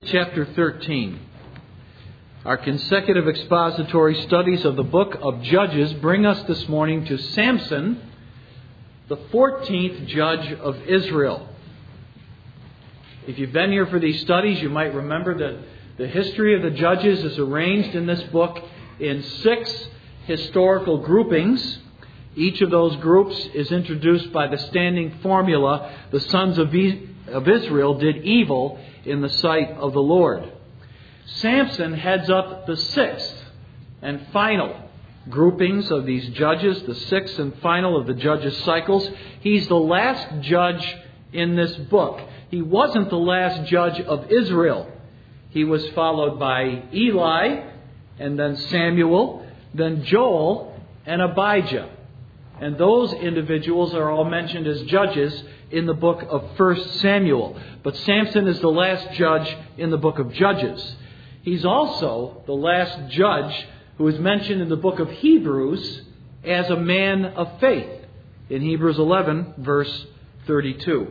Chapter 13. Our consecutive expository studies of the book of Judges bring us this morning to Samson, the 14th judge of Israel. If you've been here for these studies, you might remember that the history of the judges is arranged in this book in 6 historical groupings. Each of those groups is introduced by the standing formula, the sons of Israel did evil in the sight of the Lord. Samson heads up the 6th and final groupings of these judges, the 6th and final of the judges' cycles. He's the last judge in this book. He wasn't the last judge of Israel. He was followed by Eli, and then Samuel, then Joel, and Abijah. And those individuals are all mentioned as judges in the book of 1 Samuel. But Samson is the last judge in the book of Judges. He's also the last judge who is mentioned in the book of Hebrews as a man of faith, in Hebrews 11, verse 32.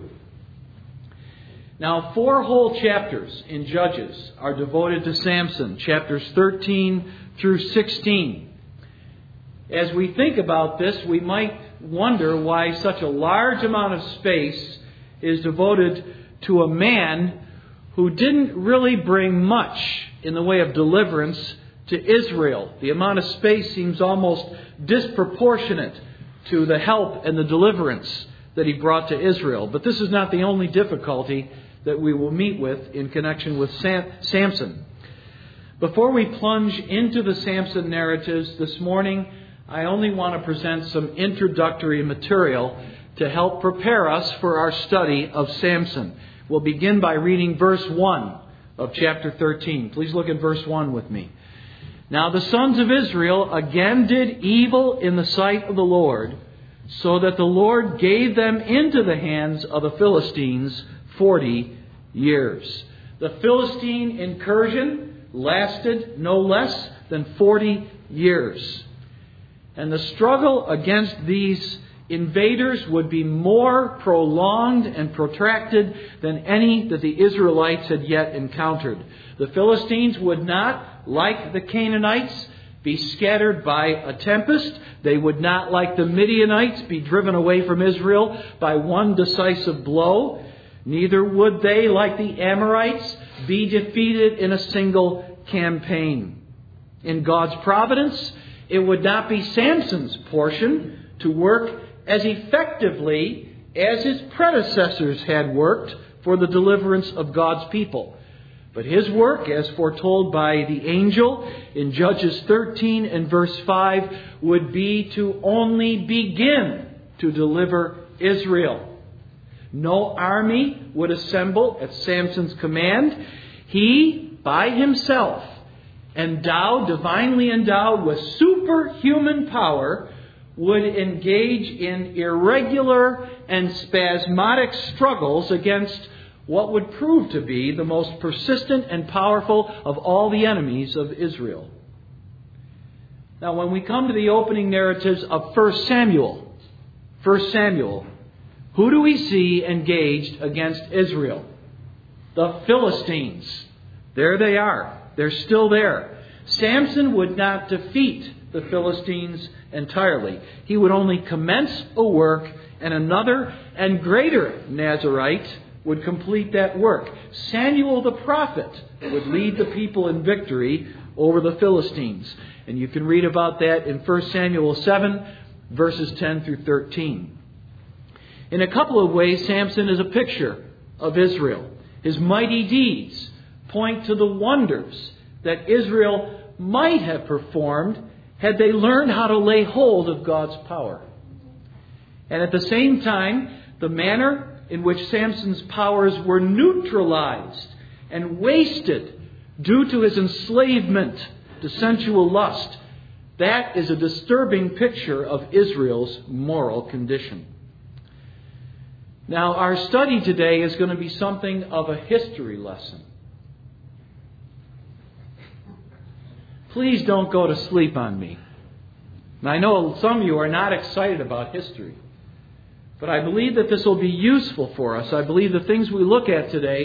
Now, 4 whole chapters in Judges are devoted to Samson, chapters 13 through 16. As we think about this, we might wonder why such a large amount of space is devoted to a man who didn't really bring much in the way of deliverance to Israel. The amount of space seems almost disproportionate to the help and the deliverance that he brought to Israel. But this is not the only difficulty that we will meet with in connection with Samson. Before we plunge into the Samson narratives this morning, I only want to present some introductory material to help prepare us for our study of Samson. We'll begin by reading verse 1 of chapter 13. Please look at verse 1 with me. Now the sons of Israel again did evil in the sight of the Lord, so that the Lord gave them into the hands of the Philistines 40 years. The Philistine incursion lasted no less than 40 years. And the struggle against these invaders would be more prolonged and protracted than any that the Israelites had yet encountered. The Philistines would not, like the Canaanites, be scattered by a tempest. They would not, like the Midianites, be driven away from Israel by one decisive blow. Neither would they, like the Amorites, be defeated in a single campaign. In God's providence, it would not be Samson's portion to work as effectively as his predecessors had worked for the deliverance of God's people. But his work, as foretold by the angel in Judges 13 and verse 5, would be to only begin to deliver Israel. No army would assemble at Samson's command. He, by himself, divinely endowed with superhuman power, would engage in irregular and spasmodic struggles against what would prove to be the most persistent and powerful of all the enemies of Israel. Now, when we come to the opening narratives of 1 Samuel, who do we see engaged against Israel? The Philistines. There they are. They're still there. Samson would not defeat the Philistines entirely. He would only commence a work, and another and greater Nazarite would complete that work. Samuel the prophet would lead the people in victory over the Philistines. And you can read about that in 1 Samuel 7, verses 10 through 13. In a couple of ways, Samson is a picture of Israel. His mighty deeds point to the wonders that Israel might have performed had they learned how to lay hold of God's power. And at the same time, the manner in which Samson's powers were neutralized and wasted due to his enslavement to sensual lust, that is a disturbing picture of Israel's moral condition. Now, our study today is going to be something of a history lesson. Please don't go to sleep on me. And I know some of you are not excited about history. But I believe that this will be useful for us. I believe the things we look at today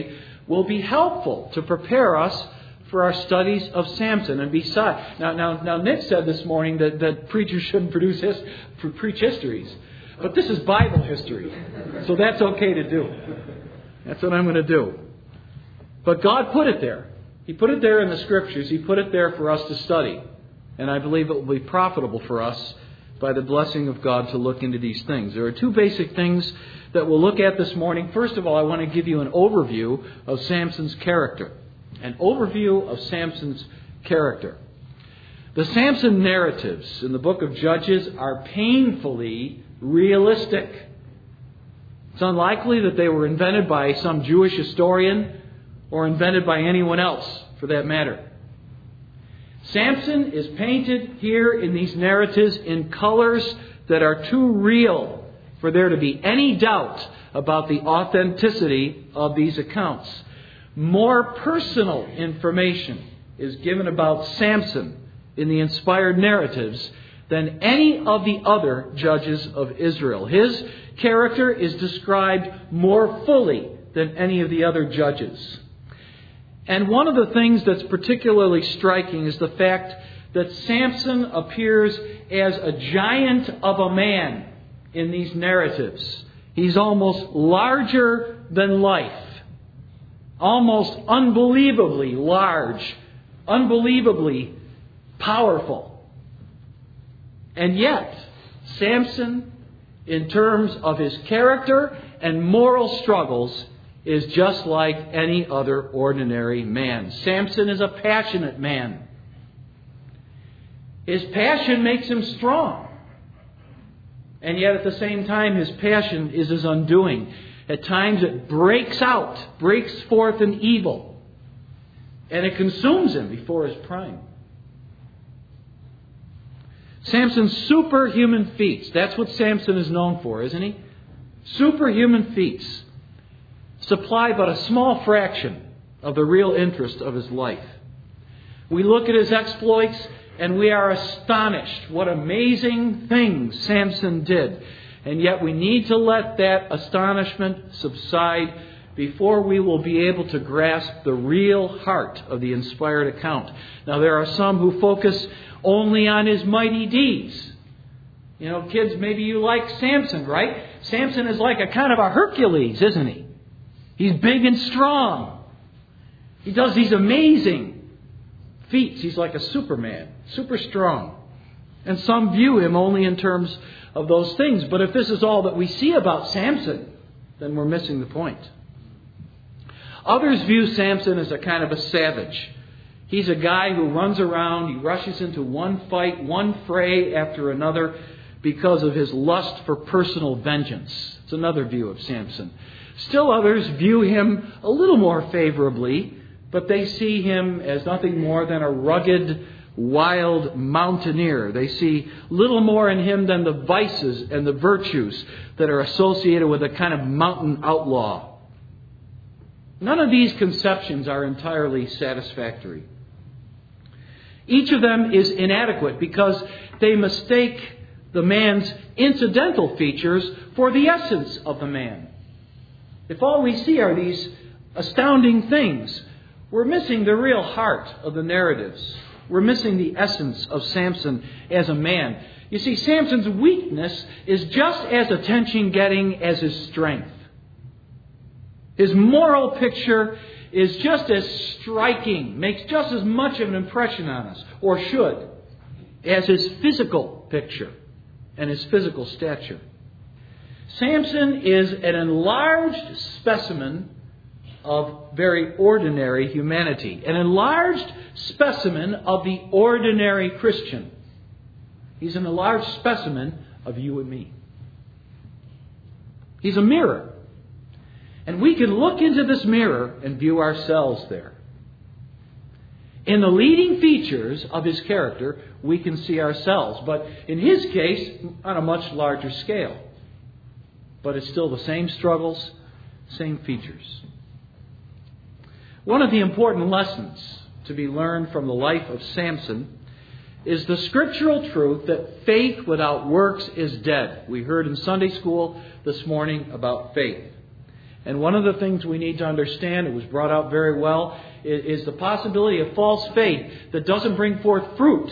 will be helpful to prepare us for our studies of Samson. And besides, now Nick said this morning that preachers shouldn't preach histories. But this is Bible history. So that's okay to do. That's what I'm going to do. But God put it there. He put it there in the Scriptures. He put it there for us to study. And I believe it will be profitable for us by the blessing of God to look into these things. There are two basic things that we'll look at this morning. First of all, I want to give you an overview of Samson's character. An overview of Samson's character. The Samson narratives in the book of Judges are painfully realistic. It's unlikely that they were invented by some Jewish historian or invented by anyone else, for that matter. Samson is painted here in these narratives in colors that are too real for there to be any doubt about the authenticity of these accounts. More personal information is given about Samson in the inspired narratives than any of the other judges of Israel. His character is described more fully than any of the other judges. And one of the things that's particularly striking is the fact that Samson appears as a giant of a man in these narratives. He's almost larger than life. Almost unbelievably large. Unbelievably powerful. And yet, Samson, in terms of his character and moral struggles, is just like any other ordinary man. Samson is a passionate man. His passion makes him strong. And yet at the same time, his passion is his undoing. At times it breaks forth in evil. And it consumes him before his prime. Samson's superhuman feats. That's what Samson is known for, isn't he? Superhuman feats supply but a small fraction of the real interest of his life. We look at his exploits and we are astonished what amazing things Samson did. And yet we need to let that astonishment subside before we will be able to grasp the real heart of the inspired account. Now there are some who focus only on his mighty deeds. You know, kids, maybe you like Samson, right? Samson is like a kind of a Hercules, isn't he? He's big and strong. He does these amazing feats. He's like a Superman, super strong. And some view him only in terms of those things. But if this is all that we see about Samson, then we're missing the point. Others view Samson as a kind of a savage. He's a guy who runs around, he rushes into one fight, one fray after another because of his lust for personal vengeance. It's another view of Samson. Still others view him a little more favorably, but they see him as nothing more than a rugged, wild mountaineer. They see little more in him than the vices and the virtues that are associated with a kind of mountain outlaw. None of these conceptions are entirely satisfactory. Each of them is inadequate because they mistake the man's incidental features for the essence of the man. If all we see are these astounding things, we're missing the real heart of the narratives. We're missing the essence of Samson as a man. You see, Samson's weakness is just as attention-getting as his strength. His moral picture is just as striking, makes just as much of an impression on us, or should, as his physical picture and his physical stature. Samson is an enlarged specimen of very ordinary humanity, an enlarged specimen of the ordinary Christian. He's an enlarged specimen of you and me. He's a mirror. And we can look into this mirror and view ourselves there. In the leading features of his character, we can see ourselves. But in his case, on a much larger scale. But it's still the same struggles, same features. One of the important lessons to be learned from the life of Samson is the scriptural truth that faith without works is dead. We heard in Sunday school this morning about faith. And one of the things we need to understand, it was brought out very well, is the possibility of false faith that doesn't bring forth fruit.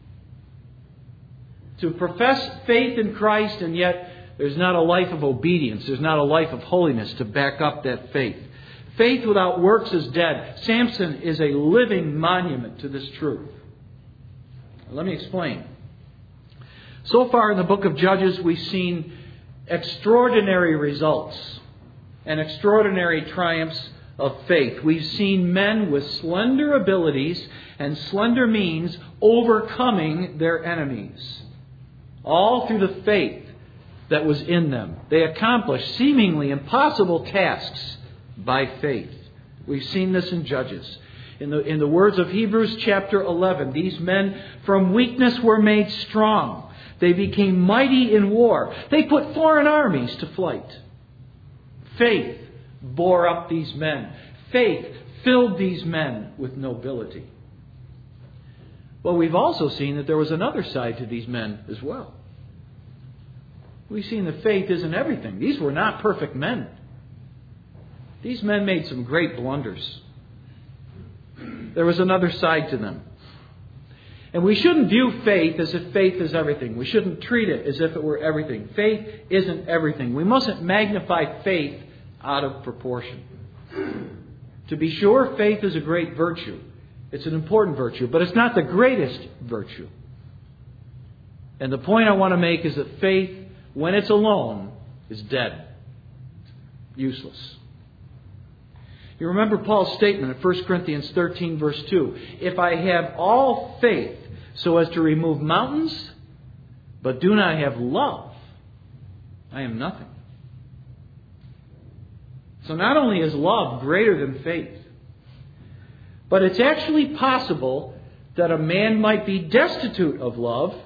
To profess faith in Christ, and yet there's not a life of obedience, there's not a life of holiness to back up that faith. Faith without works is dead. Samson is a living monument to this truth. Let me explain. So far in the book of Judges, we've seen extraordinary results and extraordinary triumphs of faith. We've seen men with slender abilities and slender means overcoming their enemies. All through the faith that was in them. They accomplished seemingly impossible tasks by faith. We've seen this in Judges. In the words of Hebrews chapter 11, these men from weakness were made strong. They became mighty in war. They put foreign armies to flight. Faith bore up these men. Faith filled these men with nobility. Well, we've also seen that there was another side to these men as well. We've seen that faith isn't everything. These were not perfect men. These men made some great blunders. There was another side to them. And we shouldn't view faith as if faith is everything. We shouldn't treat it as if it were everything. Faith isn't everything. We mustn't magnify faith out of proportion. To be sure, faith is a great virtue. It's an important virtue, but it's not the greatest virtue. And the point I want to make is that faith, when it's alone, is dead. Useless. You remember Paul's statement in 1 Corinthians 13, verse 2. If I have all faith so as to remove mountains, but do not have love, I am nothing. So not only is love greater than faith, but it's actually possible that a man might be destitute of love,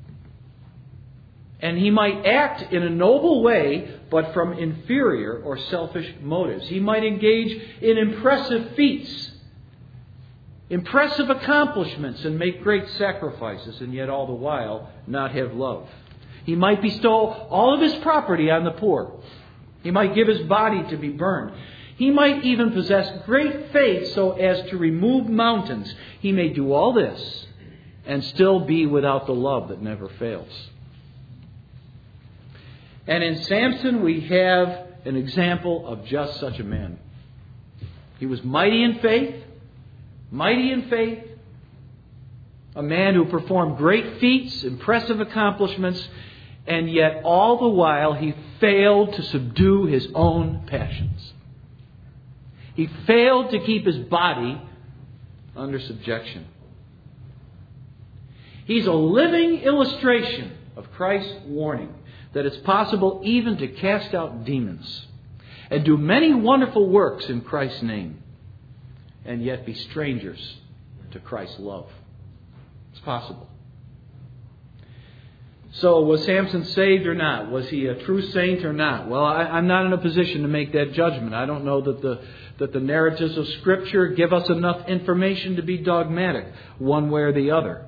and he might act in a noble way, but from inferior or selfish motives. He might engage in impressive feats, impressive accomplishments, and make great sacrifices, and yet all the while not have love. He might bestow all of his property on the poor. He might give his body to be burned. He might even possess great faith so as to remove mountains. He may do all this and still be without the love that never fails. And in Samson, we have an example of just such a man. He was mighty in faith, a man who performed great feats, impressive accomplishments, and yet all the while he failed to subdue his own passions. He failed to keep his body under subjection. He's a living illustration of Christ's warning that it's possible even to cast out demons and do many wonderful works in Christ's name and yet be strangers to Christ's love. It's possible. So was Samson saved or not? Was he a true saint or not? Well, I'm not in a position to make that judgment. I don't know that the narratives of Scripture give us enough information to be dogmatic one way or the other.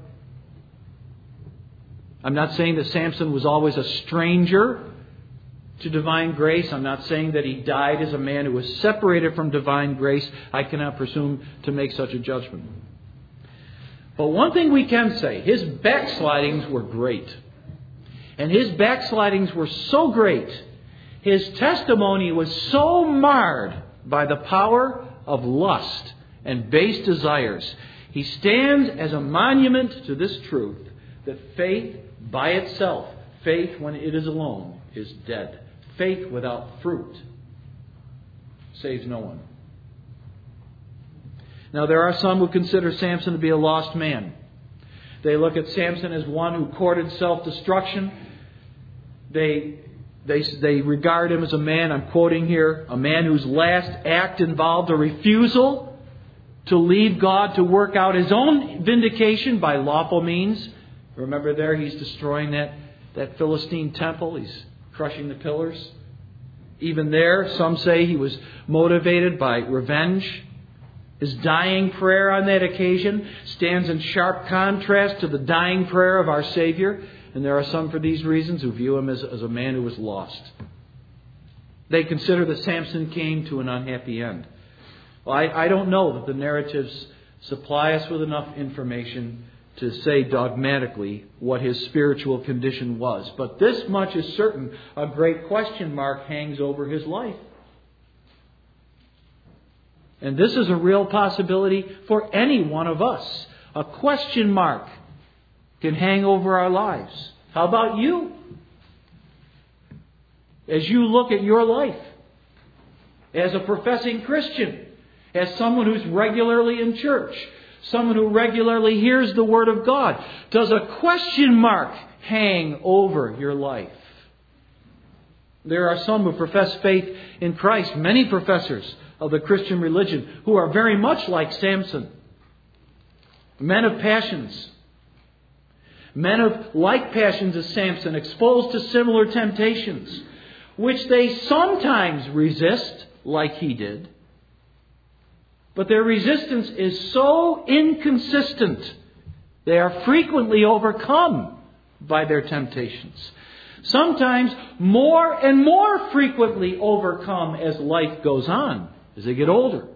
I'm not saying that Samson was always a stranger to divine grace. I'm not saying that he died as a man who was separated from divine grace. I cannot presume to make such a judgment. But one thing we can say, his backslidings were great. And his backslidings were so great, his testimony was so marred by the power of lust and base desires. He stands as a monument to this truth that faith by itself, faith when it is alone, is dead. Faith without fruit saves no one. Now there are some who consider Samson to be a lost man. They look at Samson as one who courted self-destruction. They regard him as a man, I'm quoting here, a man whose last act involved a refusal to leave God to work out his own vindication by lawful means. Remember there, he's destroying that Philistine temple. He's crushing the pillars. Even there, some say he was motivated by revenge. His dying prayer on that occasion stands in sharp contrast to the dying prayer of our Savior. And there are some, for these reasons, who view him as a man who was lost. They consider that Samson came to an unhappy end. Well, I don't know that the narratives supply us with enough information to say dogmatically what his spiritual condition was. But this much is certain: a great question mark hangs over his life. And this is a real possibility for any one of us. A question mark can hang over our lives. How about you? As you look at your life, as a professing Christian, as someone who's regularly in church, someone who regularly hears the Word of God, does a question mark hang over your life? There are some who profess faith in Christ, many professors of the Christian religion, who are very much like Samson. Men of passions. Men of like passions as Samson, exposed to similar temptations, which they sometimes resist, like he did. But their resistance is so inconsistent, they are frequently overcome by their temptations. Sometimes more and more frequently overcome as life goes on, as they get older.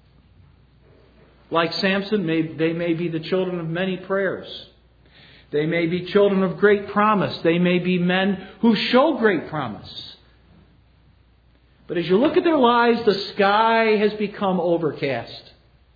Like Samson, they may be the children of many prayers. They may be children of great promise. They may be men who show great promise. But as you look at their lives, the sky has become overcast.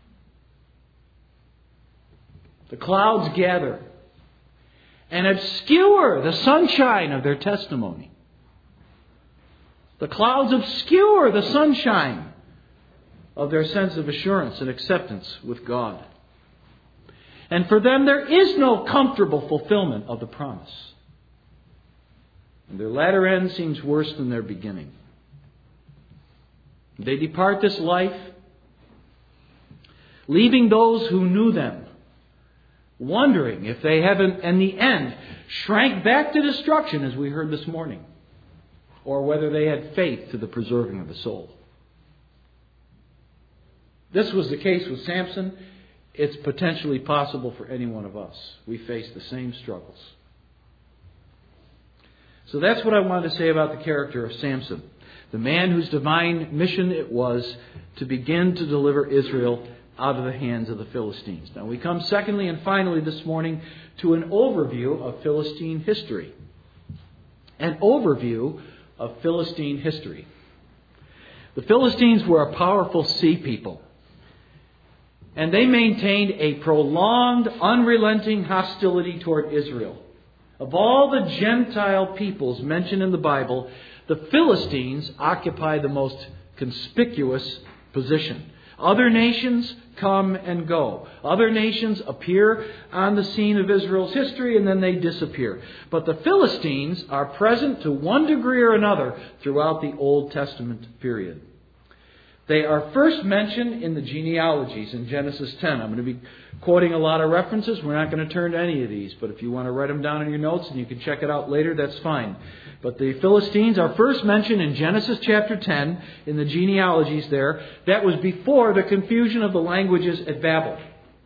The clouds gather and obscure the sunshine of their testimony. The clouds obscure the sunshine of their sense of assurance and acceptance with God. And for them, there is no comfortable fulfillment of the promise. And their latter end seems worse than their beginning. They depart this life, leaving those who knew them, wondering if they have, in the end, shrank back to destruction, as we heard this morning, or whether they had faith to the preserving of the soul. This was the case with Samson. It's potentially possible for any one of us. We face the same struggles. So that's what I wanted to say about the character of Samson, the man whose divine mission it was to begin to deliver Israel out of the hands of the Philistines. Now we come secondly and finally this morning to an overview of Philistine history. An overview of Philistine history. The Philistines were a powerful sea people. And they maintained a prolonged, unrelenting hostility toward Israel. Of all the Gentile peoples mentioned in the Bible, the Philistines occupy the most conspicuous position. Other nations come and go. Other nations appear on the scene of Israel's history and then they disappear. But the Philistines are present to one degree or another throughout the Old Testament period. They are first mentioned in the genealogies in Genesis 10. I'm going to be quoting a lot of references. We're not going to turn to any of these, but if you want to write them down in your notes and you can check it out later, that's fine. But the Philistines are first mentioned in Genesis chapter 10 in the genealogies there. That was before the confusion of the languages at Babel.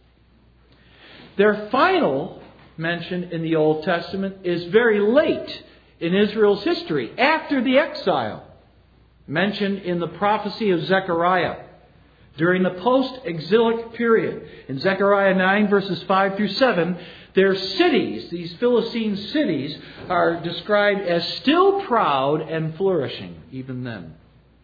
Their final mention in the Old Testament is very late in Israel's history, after the exile. Mentioned in the prophecy of Zechariah during the post-exilic period. In Zechariah 9 verses 5 through 7, their cities, these Philistine cities, are described as still proud and flourishing even then.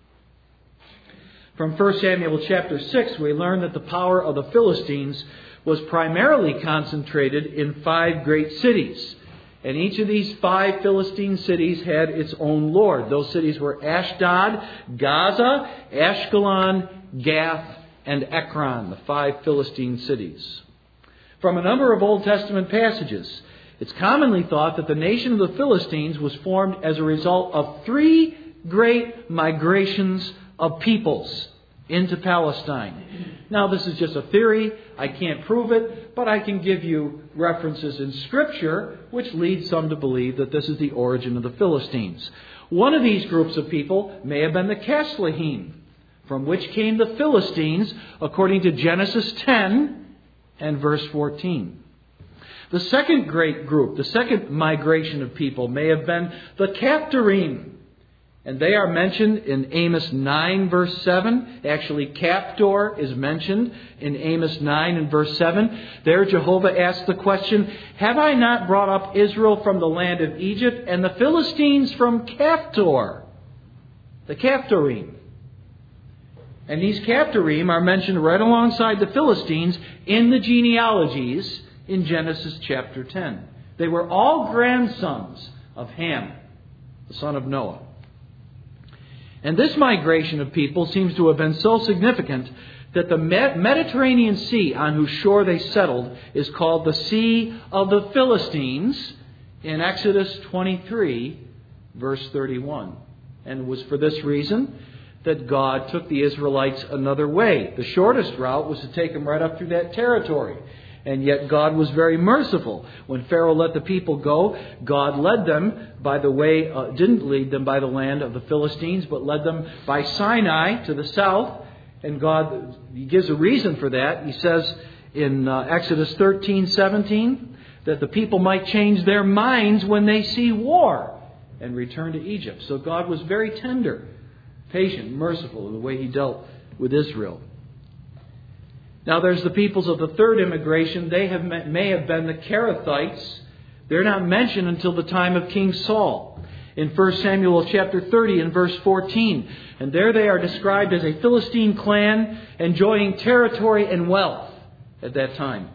From 1 Samuel chapter 6, we learn that the power of the Philistines was primarily concentrated in 5 great cities. And each of these 5 Philistine cities had its own lord. Those cities were Ashdod, Gaza, Ashkelon, Gath, and Ekron, the 5 Philistine cities. From a number of Old Testament passages, it's commonly thought that the nation of the Philistines was formed as a result of 3 great migrations of peoples into Palestine. Now, this is just a theory. I can't prove it, but I can give you references in Scripture which lead some to believe that this is the origin of the Philistines. One of these groups of people may have been the Casluhim, from which came the Philistines, according to Genesis 10 and verse 14. The second great group, the second migration of people, may have been the Captorim. And they are mentioned in Amos 9, verse 7. Actually, Captor is mentioned in Amos 9 and verse 7. There Jehovah asks the question, have I not brought up Israel from the land of Egypt and the Philistines from Captor? The Captorim. And these Captorim are mentioned right alongside the Philistines in the genealogies in Genesis chapter 10. They were all grandsons of Ham, the son of Noah. And this migration of people seems to have been so significant that the Mediterranean Sea on whose shore they settled is called the Sea of the Philistines in Exodus 23, verse 31. And it was for this reason that God took the Israelites another way. The shortest route was to take them right up through that territory. And yet God was very merciful. When Pharaoh let the people go, God led them by the way, didn't lead them by the land of the Philistines, but led them by Sinai to the south. And God, He gives a reason for that. He says in Exodus 13:17 that the people might change their minds when they see war and return to Egypt. So God was very tender, patient, merciful in the way He dealt with Israel. Now there's the peoples of the third immigration. They may have been the Kerethites. They're not mentioned until the time of King Saul in 1 Samuel chapter 30 and verse 14. And there they are described as a Philistine clan enjoying territory and wealth at that time.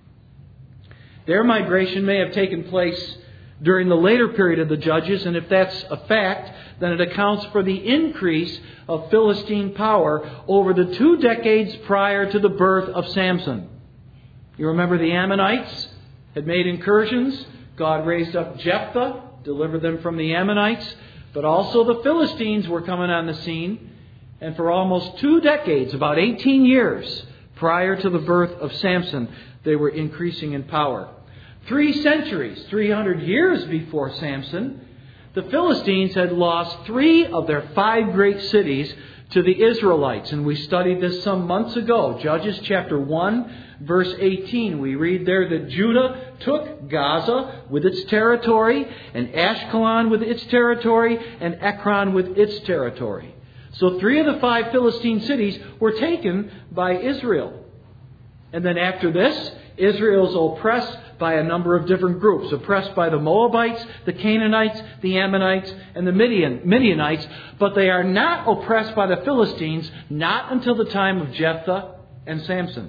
Their migration may have taken place during the later period of the Judges, and if that's a fact, then it accounts for the increase of Philistine power over the 2 decades prior to the birth of Samson. You remember the Ammonites had made incursions. God raised up Jephthah, delivered them from the Ammonites, but also the Philistines were coming on the scene. And for almost 2 decades, about 18 years prior to the birth of Samson, they were increasing in power. 3 centuries, 300 years before Samson, the Philistines had lost 3 of their 5 great cities to the Israelites. And we studied this some months ago. Judges chapter 1, verse 18. We read there that Judah took Gaza with its territory, and Ashkelon with its territory, and Ekron with its territory. So 3 of the 5 Philistine cities were taken by Israel. And then after this, Israel is oppressed by a number of different groups. Oppressed by the Moabites, the Canaanites, the Ammonites, and the Midianites. But they are not oppressed by the Philistines, not until the time of Jephthah and Samson.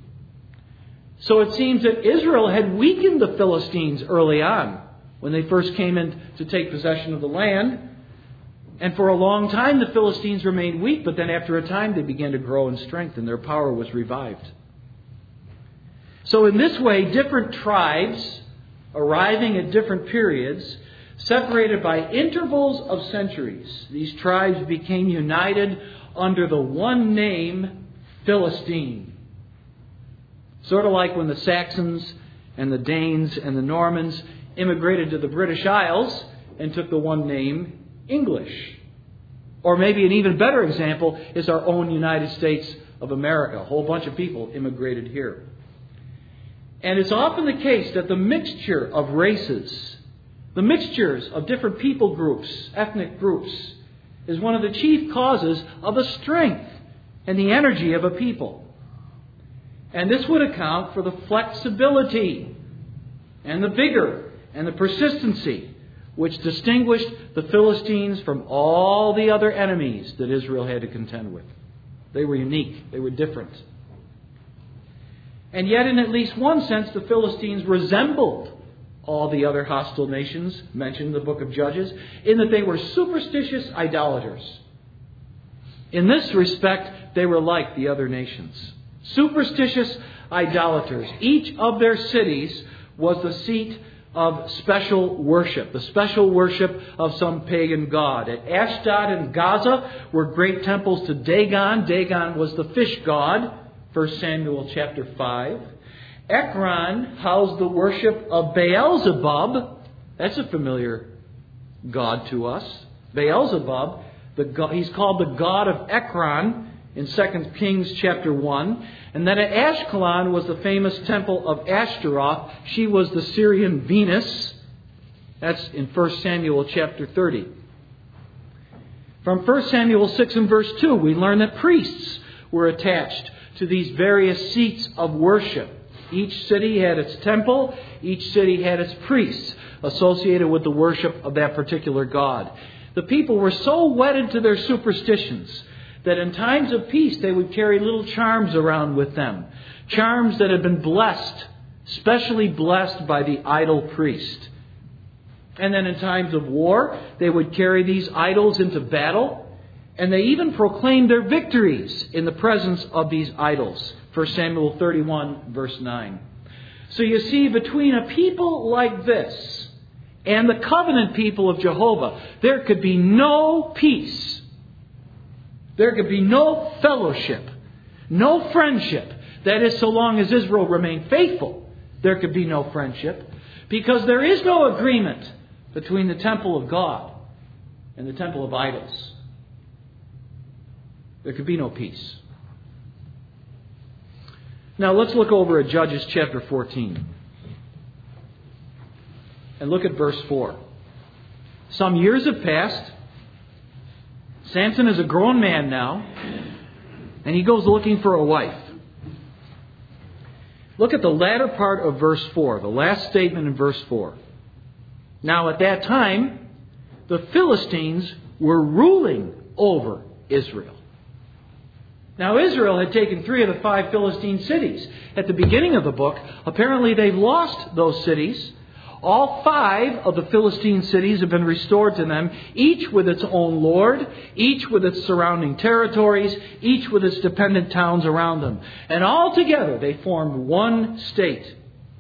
So it seems that Israel had weakened the Philistines early on when they first came in to take possession of the land. And for a long time the Philistines remained weak, but then after a time they began to grow in strength and their power was revived. So in this way, different tribes arriving at different periods, separated by intervals of centuries, these tribes became united under the one name, Philistine. Sort of like when the Saxons and the Danes and the Normans immigrated to the British Isles and took the one name, English. Or maybe an even better example is our own United States of America. A whole bunch of people immigrated here. And it's often the case that the mixture of races, the mixtures of different people groups, ethnic groups, is one of the chief causes of the strength and the energy of a people. And this would account for the flexibility and the vigor and the persistency which distinguished the Philistines from all the other enemies that Israel had to contend with. They were unique. They were different. And yet, in at least one sense, the Philistines resembled all the other hostile nations mentioned in the book of Judges, in that they were superstitious idolaters. In this respect, they were like the other nations. Superstitious idolaters. Each of their cities was the seat of special worship, the special worship of some pagan god. At Ashdod and Gaza were great temples to Dagon. Dagon was the fish god. 1 Samuel chapter 5. Ekron housed the worship of Beelzebub. That's a familiar god to us. Beelzebub, he's called the god of Ekron in 2 Kings chapter 1. And then at Ashkelon was the famous temple of Ashtaroth. She was the Syrian Venus. That's in 1 Samuel chapter 30. From 1 Samuel 6 and verse 2, we learn that priests were attached to these various seats of worship. Each city had its temple. Each city had its priests associated with the worship of that particular god. The people were so wedded to their superstitions that in times of peace they would carry little charms around with them. Charms that had been blessed, specially blessed by the idol priest. And then in times of war, they would carry these idols into battle. And they even proclaimed their victories in the presence of these idols. 1 Samuel 31, verse 9. So you see, between a people like this and the covenant people of Jehovah, there could be no peace. There could be no fellowship, no friendship. That is, so long as Israel remained faithful, there could be no friendship. Because there is no agreement between the temple of God and the temple of idols. There could be no peace. Now let's look over at Judges chapter 14. And look at verse 4. Some years have passed. Samson is a grown man now. And he goes looking for a wife. Look at the latter part of verse 4. The last statement in verse 4. Now at that time, the Philistines were ruling over Israel. Now, Israel had taken 3 of the 5 Philistine cities. At the beginning of the book, apparently they've lost those cities. All 5 of the Philistine cities have been restored to them, each with its own lord, each with its surrounding territories, each with its dependent towns around them. And all together they formed one state.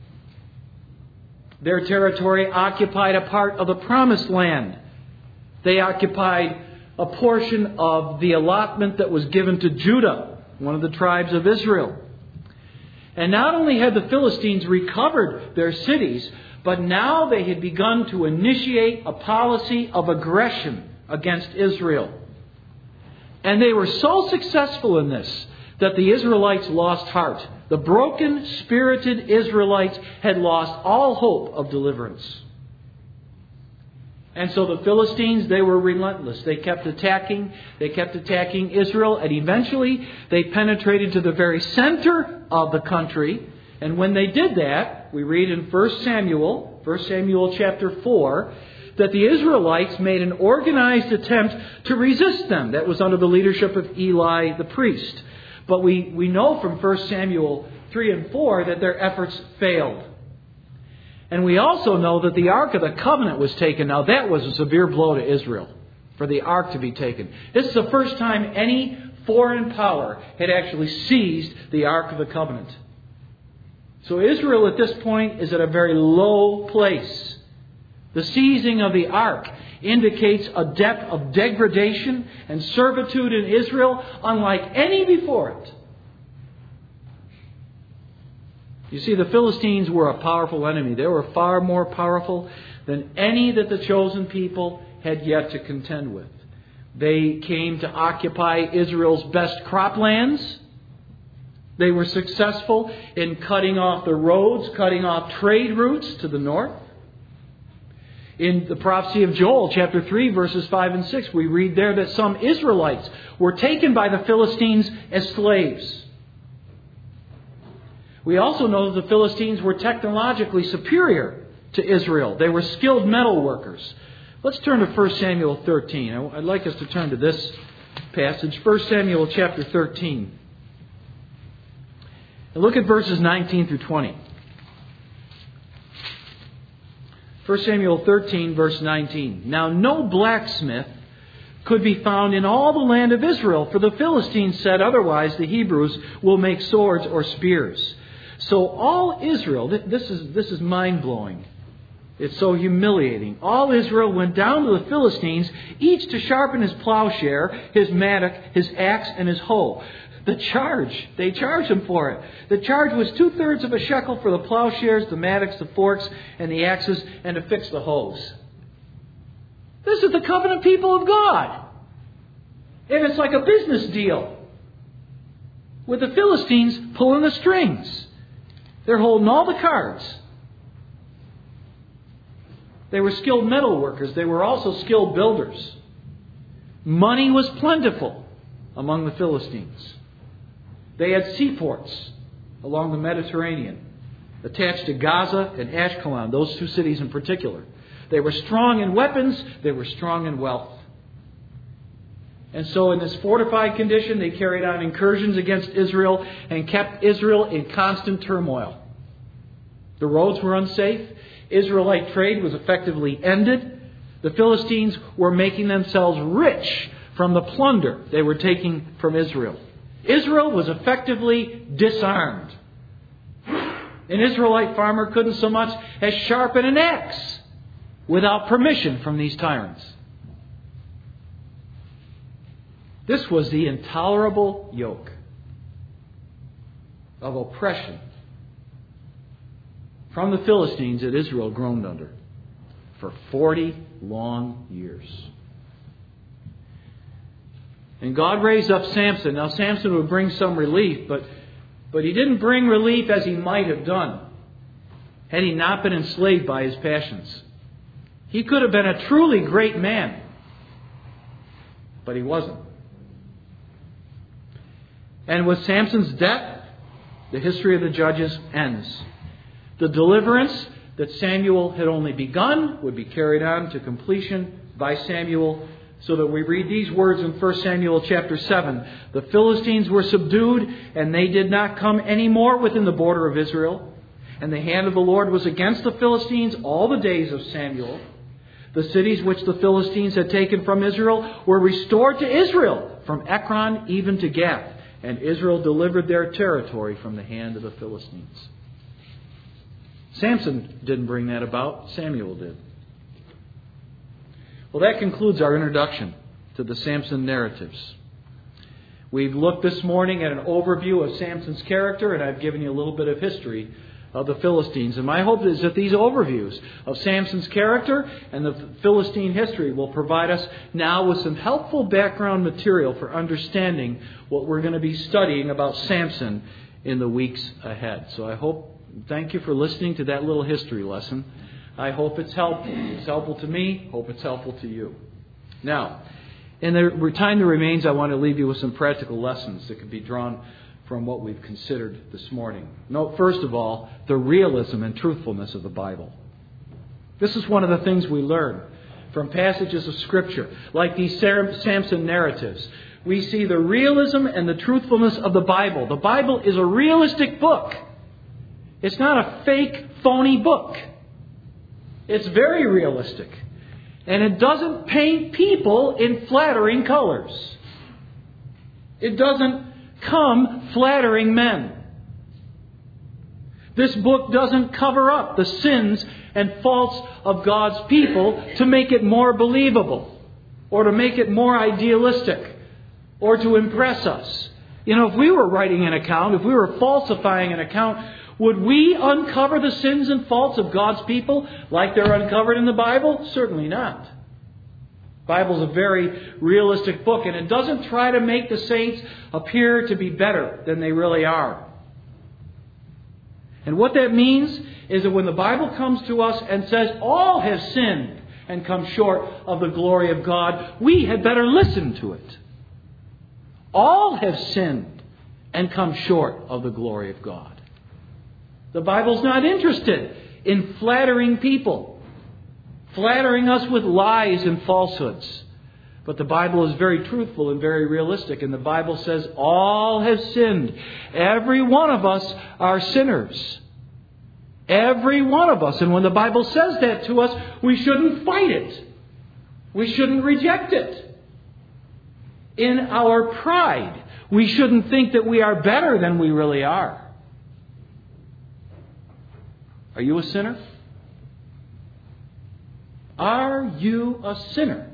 Their territory occupied a part of the Promised Land. They occupied a portion of the allotment that was given to Judah, one of the tribes of Israel. And not only had the Philistines recovered their cities, but now they had begun to initiate a policy of aggression against Israel. And they were so successful in this that the Israelites lost heart. The broken-spirited Israelites had lost all hope of deliverance. And so the Philistines, they were relentless. They kept attacking Israel, and eventually they penetrated to the very center of the country. And when they did that, we read in 1 Samuel chapter 4, that the Israelites made an organized attempt to resist them. That was under the leadership of Eli the priest. But we know from 1 Samuel 3 and 4 that their efforts failed. And we also know that the Ark of the Covenant was taken. Now that was a severe blow to Israel, for the Ark to be taken. This is the first time any foreign power had actually seized the Ark of the Covenant. So Israel at this point is at a very low place. The seizing of the Ark indicates a depth of degradation and servitude in Israel unlike any before it. You see, the Philistines were a powerful enemy. They were far more powerful than any that the chosen people had yet to contend with. They came to occupy Israel's best croplands. They were successful in cutting off the roads, cutting off trade routes to the north. In the prophecy of Joel, chapter 3, verses 5 and 6, we read there that some Israelites were taken by the Philistines as slaves. We also know that the Philistines were technologically superior to Israel. They were skilled metal workers. Let's turn to 1 Samuel 13. I'd like us to turn to this passage, 1 Samuel chapter 13. And look at verses 19 through 20. 1 Samuel 13, verse 19. Now no blacksmith could be found in all the land of Israel, for the Philistines said, otherwise the Hebrews will make swords or spears. So all Israel, this is mind-blowing. It's so humiliating. All Israel went down to the Philistines, each to sharpen his plowshare, his mattock, his axe, and his hoe. They charged him for it. The charge was 2/3 of a shekel for the plowshares, the mattocks, the forks, and the axes, and to fix the hoes. This is the covenant people of God. And it's like a business deal, with the Philistines pulling the strings. They're holding all the cards. They were skilled metal workers. They were also skilled builders. Money was plentiful among the Philistines. They had seaports along the Mediterranean, attached to Gaza and Ashkelon, those two cities in particular. They were strong in weapons, they were strong in wealth. And so in this fortified condition, they carried on incursions against Israel and kept Israel in constant turmoil. The roads were unsafe. Israelite trade was effectively ended. The Philistines were making themselves rich from the plunder they were taking from Israel. Israel was effectively disarmed. An Israelite farmer couldn't so much as sharpen an axe without permission from these tyrants. This was the intolerable yoke of oppression from the Philistines that Israel groaned under for 40 long years. And God raised up Samson. Now Samson would bring some relief, but he didn't bring relief as he might have done had he not been enslaved by his passions. He could have been a truly great man, but he wasn't. And with Samson's death, the history of the judges ends. The deliverance that Samuel had only begun would be carried on to completion by Samuel, so that we read these words in 1 Samuel chapter 7. The Philistines were subdued, and they did not come any more within the border of Israel. And the hand of the Lord was against the Philistines all the days of Samuel. The cities which the Philistines had taken from Israel were restored to Israel, from Ekron even to Gath. And Israel delivered their territory from the hand of the Philistines. Samson didn't bring that about. Samuel did. Well, that concludes our introduction to the Samson narratives. We've looked this morning at an overview of Samson's character, and I've given you a little bit of history of the Philistines. And my hope is that these overviews of Samson's character and the Philistine history will provide us now with some helpful background material for understanding what we're going to be studying about Samson in the weeks ahead. So thank you for listening to that little history lesson. I hope it's helpful. It's helpful to me. Hope it's helpful to you. Now, in the time that remains, I want to leave you with some practical lessons that can be drawn from what we've considered this morning. Note, first of all, the realism and truthfulness of the Bible. This is one of the things we learn from passages of Scripture, like these Samson narratives. We see the realism and the truthfulness of the Bible. The Bible is a realistic book. It's not a fake, phony book. It's very realistic. And it doesn't paint people in flattering colors. It doesn't come flattering men. This book doesn't cover up the sins and faults of God's people to make it more believable or to make it more idealistic or to impress us. You know, if we were writing an account, if we were falsifying an account, would we uncover the sins and faults of God's people like they're uncovered in the Bible? Certainly not. The Bible is a very realistic book, and it doesn't try to make the saints appear to be better than they really are. And what that means is that when the Bible comes to us and says all have sinned and come short of the glory of God, we had better listen to it. All have sinned and come short of the glory of God. The Bible's not interested in flattering people, flattering us with lies and falsehoods. But the Bible is very truthful and very realistic. And the Bible says all have sinned. Every one of us are sinners. Every one of us. And when the Bible says that to us, we shouldn't fight it. We shouldn't reject it. In our pride, we shouldn't think that we are better than we really are. Are you a sinner? Are you a sinner?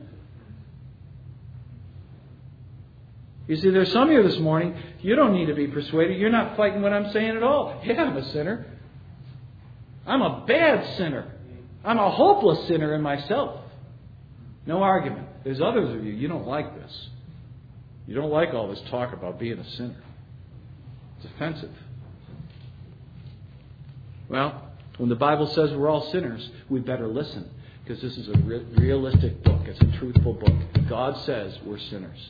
You see, there's some here this morning, you don't need to be persuaded. You're not fighting what I'm saying at all. Yeah, I'm a sinner. I'm a bad sinner. I'm a hopeless sinner in myself. No argument. There's others of you, you don't like this. You don't like all this talk about being a sinner. It's offensive. Well, when the Bible says we're all sinners, we better listen. because this is a realistic book. It's a truthful book. God says we're sinners.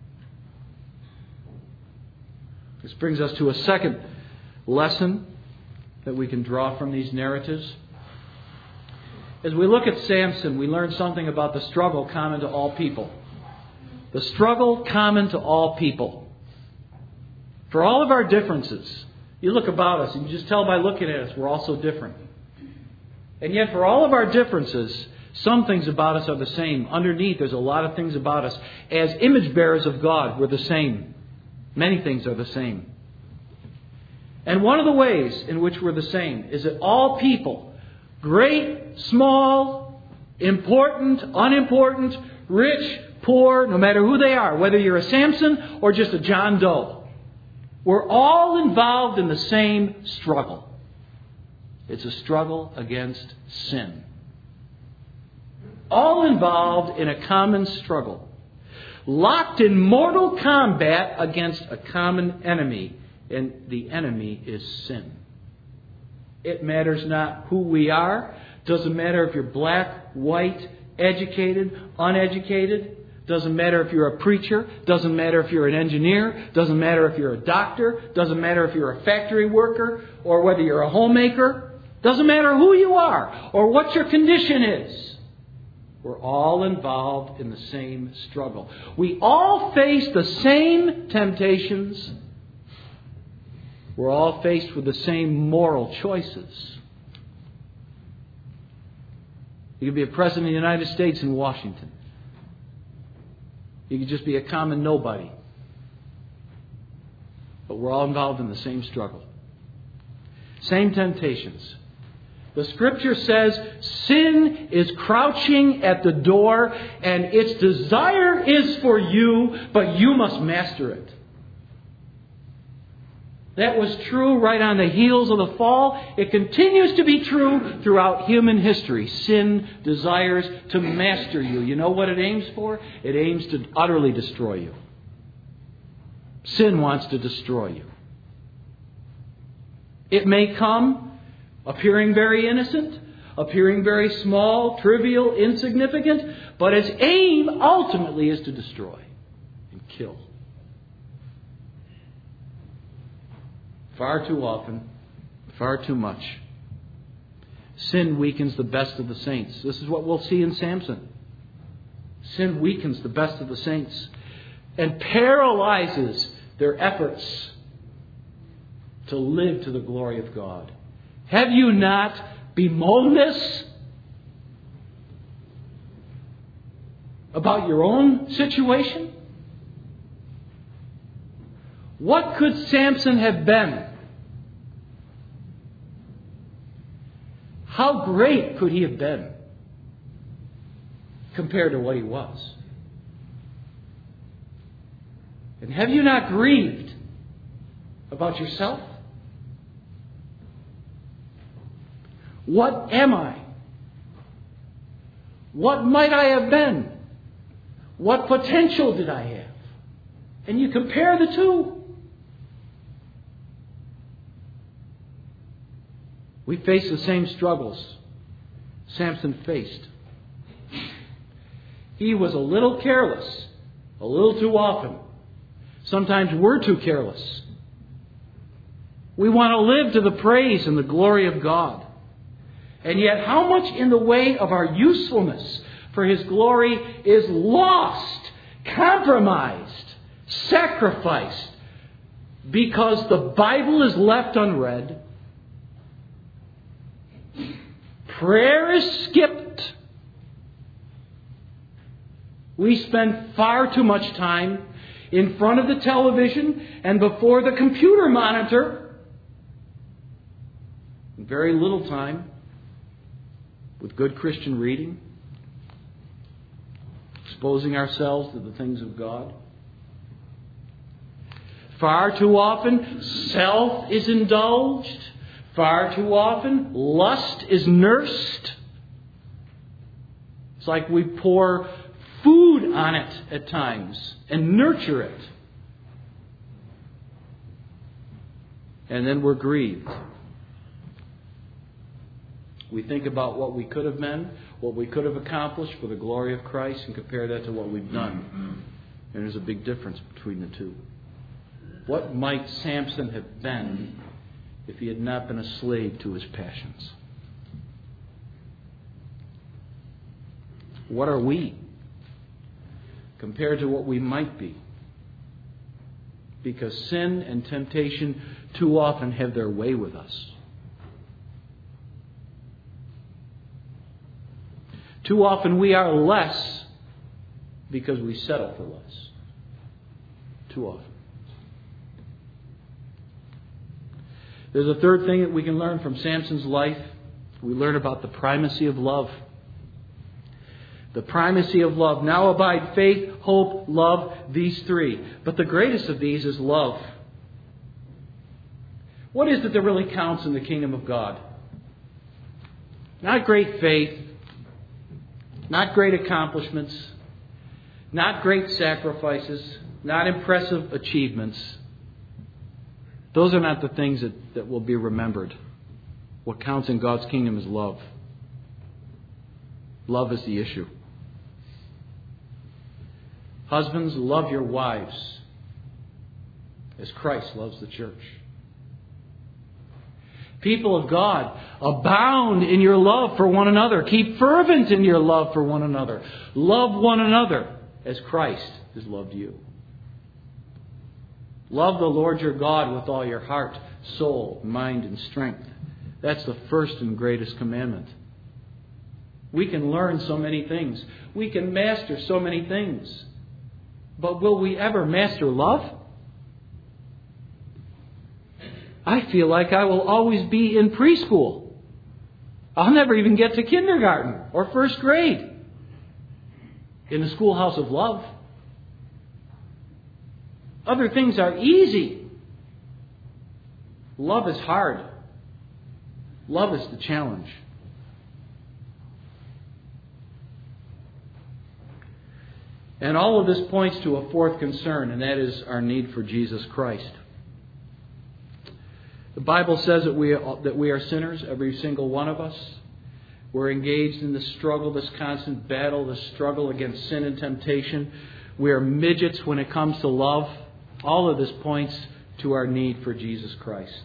This brings us to a second lesson that we can draw from these narratives. As we look at Samson, we learn something about the struggle common to all people. The struggle common to all people. For all of our differences, you look about us and you just tell by looking at us we're all so different. And yet for all of our differences, some things about us are the same. Underneath, there's a lot of things about us. As image bearers of God, we're the same. Many things are the same. And one of the ways in which we're the same is that all people, great, small, important, unimportant, rich, poor, no matter who they are, whether you're a Samson or just a John Doe, we're all involved in the same struggle. It's a struggle against sin. All involved in a common struggle. Locked in mortal combat against a common enemy. And the enemy is sin. It matters not who we are. Doesn't matter if you're black, white, educated, uneducated. Doesn't matter if you're a preacher. Doesn't matter if you're an engineer. Doesn't matter if you're a doctor. Doesn't matter if you're a factory worker or whether you're a homemaker. Doesn't matter who you are or what your condition is. We're all involved in the same struggle. We all face the same temptations. We're all faced with the same moral choices. You could be a president of the United States in Washington. You could just be a common nobody. But we're all involved in the same struggle. Same temptations. The Scripture says sin is crouching at the door and its desire is for you, but you must master it. That was true right on the heels of the fall. It continues to be true throughout human history. Sin desires to master you. You know what it aims for? It aims to utterly destroy you. Sin wants to destroy you. It may come appearing very innocent, appearing very small, trivial, insignificant, but its aim ultimately is to destroy and kill. Far too often, far too much, sin weakens the best of the saints. This is what we'll see in Samson. Sin weakens the best of the saints and paralyzes their efforts to live to the glory of God. Have you not bemoaned this about your own situation? What could Samson have been? How great could he have been compared to what he was? And have you not grieved about yourself? What am I? What might I have been? What potential did I have? And you compare the two. We face the same struggles Samson faced. He was a little careless, a little too often. Sometimes we're too careless. We want to live to the praise and the glory of God. And yet how much in the way of our usefulness for His glory is lost, compromised, sacrificed, because the Bible is left unread, prayer is skipped, we spend far too much time in front of the television and before the computer monitor, very little time with good Christian reading, exposing ourselves to the things of God. Far too often, self is indulged. Far too often, lust is nursed. It's like we pour food on it at times and nurture it. And then we're grieved. We think about what we could have been, what we could have accomplished for the glory of Christ, and compare that to what we've done. And there's a big difference between the two. What might Samson have been if he had not been a slave to his passions? What are we compared to what we might be? Because sin and temptation too often have their way with us. Too often we are less because we settle for less. Too often. There's a third thing that we can learn from Samson's life. We learn about the primacy of love. The primacy of love. Now abide faith, hope, love, these three. But the greatest of these is love. What is it that really counts in the kingdom of God? Not great faith, not great accomplishments, not great sacrifices, not impressive achievements. Those are not the things that will be remembered. What counts in God's kingdom is love. Love is the issue. Husbands, love your wives as Christ loves the church. People of God, abound in your love for one another. Keep fervent in your love for one another. Love one another as Christ has loved you. Love the Lord your God with all your heart, soul, mind, and strength. That's the first and greatest commandment. We can learn so many things. We can master so many things. But will we ever master love? I feel like I will always be in preschool. I'll never even get to kindergarten or first grade in the schoolhouse of love. Other things are easy. Love is hard. Love is the challenge. And all of this points to a fourth concern, and that is our need for Jesus Christ. The Bible says that we are sinners, every single one of us. We're engaged in this struggle, this constant battle, this struggle against sin and temptation. We are midgets when it comes to love. All of this points to our need for Jesus Christ.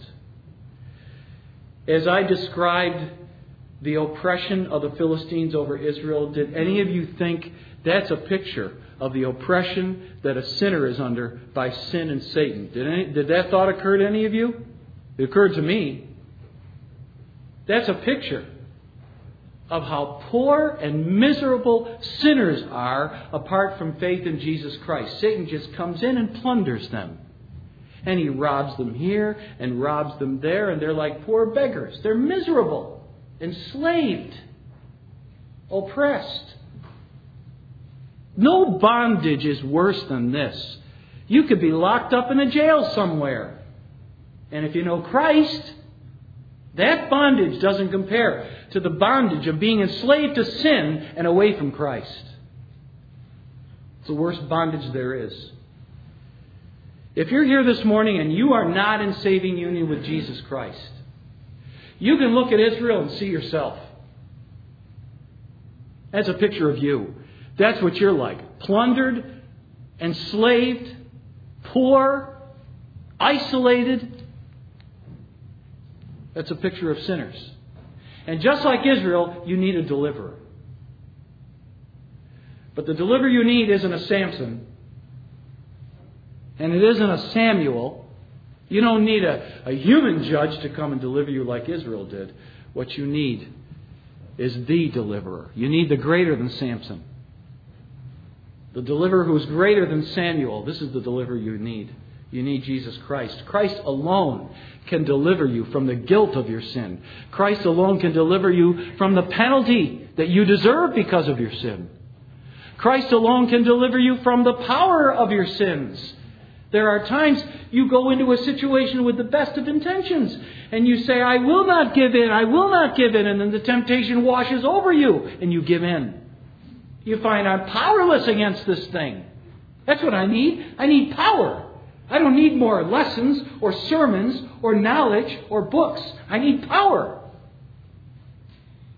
As I described the oppression of the Philistines over Israel, did any of you think that's a picture of the oppression that a sinner is under by sin and Satan? Did that thought occur to any of you? It occurred to me. That's a picture of how poor and miserable sinners are apart from faith in Jesus Christ. Satan just comes in and plunders them. And he robs them here and robs them there, and they're like poor beggars. They're miserable, enslaved, oppressed. No bondage is worse than this. You could be locked up in a jail somewhere. And if you know Christ, that bondage doesn't compare to the bondage of being enslaved to sin and away from Christ. It's the worst bondage there is. If you're here this morning and you are not in saving union with Jesus Christ, you can look at Israel and see yourself. That's a picture of you. That's what you're like. Plundered, enslaved, poor, isolated. That's a picture of sinners. And just like Israel, you need a deliverer. But the deliverer you need isn't a Samson. And it isn't a Samuel. You don't need a human judge to come and deliver you like Israel did. What you need is the deliverer. You need the greater than Samson. The deliverer who is greater than Samuel. This is the deliverer you need. You need Jesus Christ. Christ alone can deliver you from the guilt of your sin. Christ alone can deliver you from the penalty that you deserve because of your sin. Christ alone can deliver you from the power of your sins. There are times you go into a situation with the best of intentions and you say, I will not give in, I will not give in, and then the temptation washes over you and you give in. You find I'm powerless against this thing. That's what I need. I need power. I don't need more lessons or sermons or knowledge or books. I need power.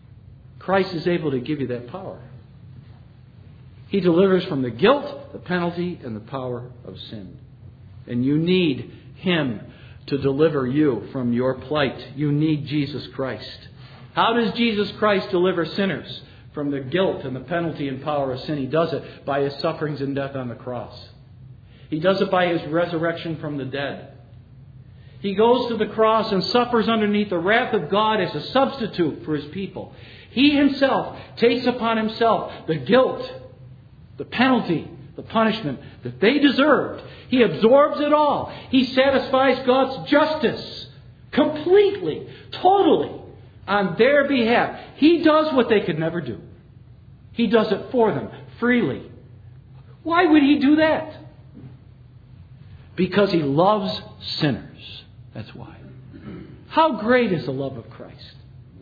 Christ is able to give you that power. He delivers from the guilt, the penalty, and the power of sin. And you need Him to deliver you from your plight. You need Jesus Christ. How does Jesus Christ deliver sinners from the guilt and the penalty and power of sin? He does it by His sufferings and death on the cross. He does it by His resurrection from the dead. He goes to the cross and suffers underneath the wrath of God as a substitute for His people. He Himself takes upon Himself the guilt, the penalty, the punishment that they deserved. He absorbs it all. He satisfies God's justice completely, totally on their behalf. He does what they could never do. He does it for them freely. Why would He do that? Because He loves sinners. That's why. How great is the love of Christ?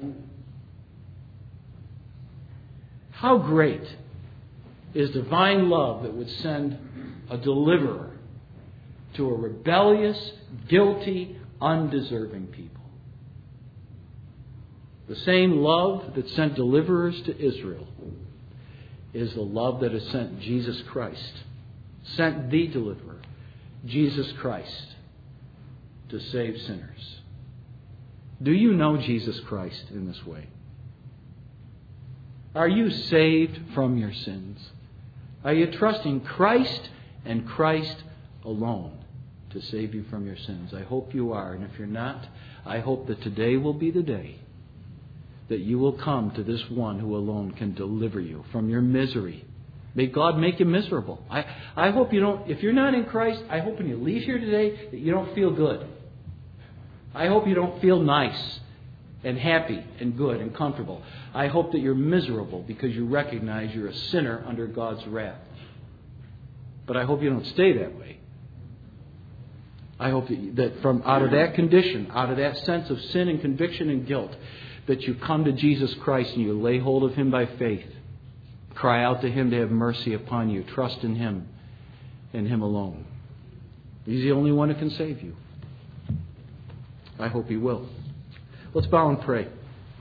How great is divine love that would send a deliverer to a rebellious, guilty, undeserving people. The same love that sent deliverers to Israel is the love that has sent Jesus Christ, sent the deliverer, Jesus Christ, to save sinners. Do you know Jesus Christ in this way? Are you saved from your sins? Are you trusting Christ and Christ alone to save you from your sins? I hope you are. And if you're not, I hope that today will be the day that you will come to this one who alone can deliver you from your misery. May God make you miserable. I hope you don't, if you're not in Christ, I hope when you leave here today that you don't feel good. I hope you don't feel nice and happy and good and comfortable. I hope that you're miserable because you recognize you're a sinner under God's wrath. But I hope you don't stay that way. I hope that from out of that condition, out of that sense of sin and conviction and guilt, that you come to Jesus Christ and you lay hold of Him by faith. Cry out to Him to have mercy upon you. Trust in Him and Him alone. He's the only one who can save you. I hope He will. Let's bow and pray.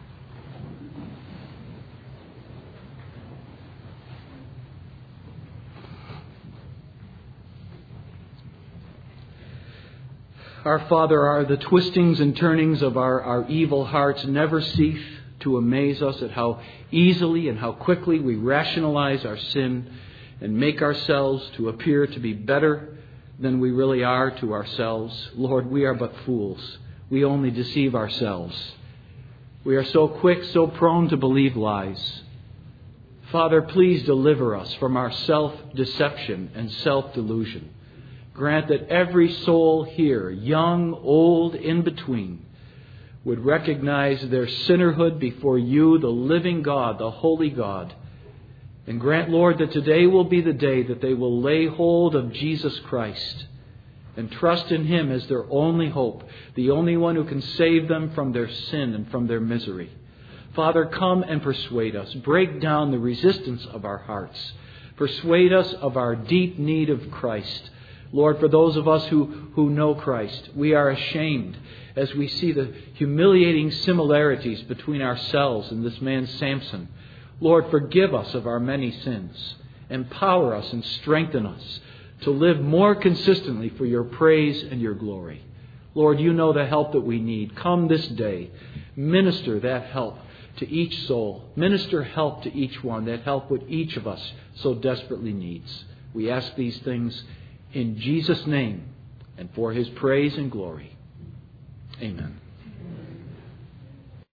Our Father, the twistings and turnings of our evil hearts never cease to amaze us at how easily and how quickly we rationalize our sin and make ourselves to appear to be better than we really are to ourselves. Lord, we are but fools. We only deceive ourselves. We are so quick, so prone to believe lies. Father, please deliver us from our self-deception and self-delusion. Grant that every soul here, young, old, in between, would recognize their sinnerhood before you, the living God, the holy God. And grant, Lord, that today will be the day that they will lay hold of Jesus Christ and trust in Him as their only hope, the only one who can save them from their sin and from their misery. Father, come and persuade us. Break down the resistance of our hearts. Persuade us of our deep need of Christ. Lord, for those of us who know Christ, we are ashamed as we see the humiliating similarities between ourselves and this man Samson. Lord, forgive us of our many sins. Empower us and strengthen us to live more consistently for your praise and your glory. Lord, you know the help that we need. Come this day. Minister that help to each soul. Minister help to each one, that help which each of us so desperately needs. We ask these things in Jesus' name and for His praise and glory. Amen.